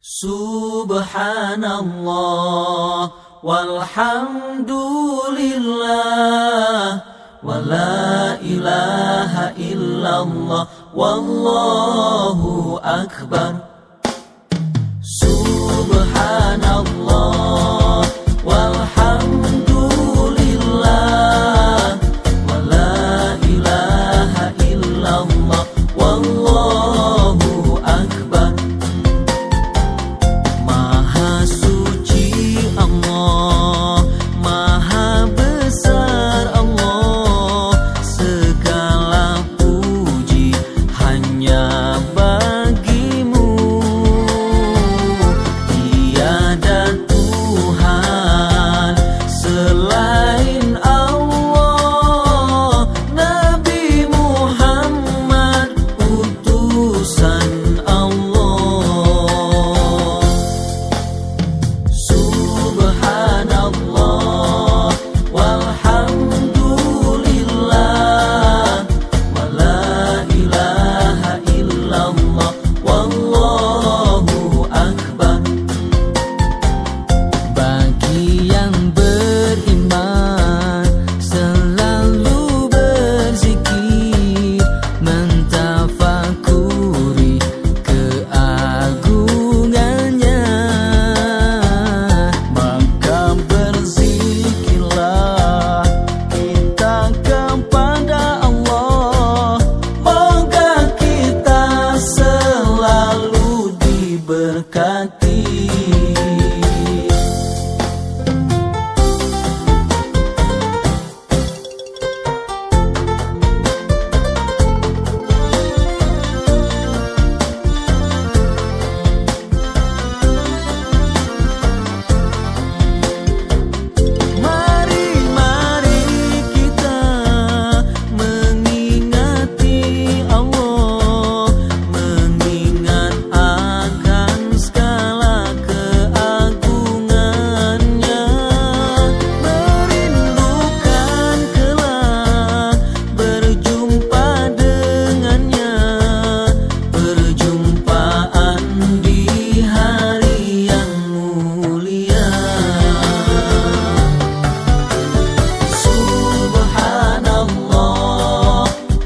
Subhanallah walhamdulillah wa la ilaha illallah wallahu akbar. Subhanallah walhamdulillah wa la ilaha illallah wallahu akbar. Maha suci Allah, maha besar Allah, segala puji hanya bagimu. Tiada Tuhan selain Allah, Nabi Muhammad utusan Allah. Subhanallah walhamdulillah wa la ilaha illallah wallahu akbar. Bagi yang beriman selalu berzikir, mentafakuri keagungannya, maka berzikirlah kita kepada Allah, moga kita selalu diberkati. Mari kita mengingati Allah, mengingat akan segala keagungannya, merindukan kelak berjumpa dengannya, perjumpaan di hari yang mulia. Subhanallah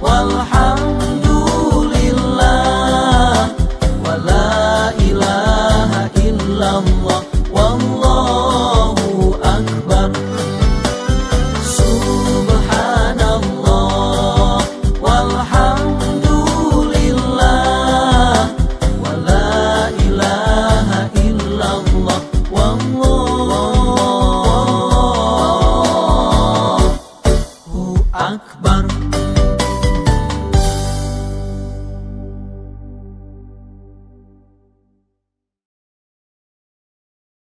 walhamdulillah wa la ilaha illallah wallahu akbar. Subhanallah walhamdulillah wa la ilaha illallah wallahu akbar.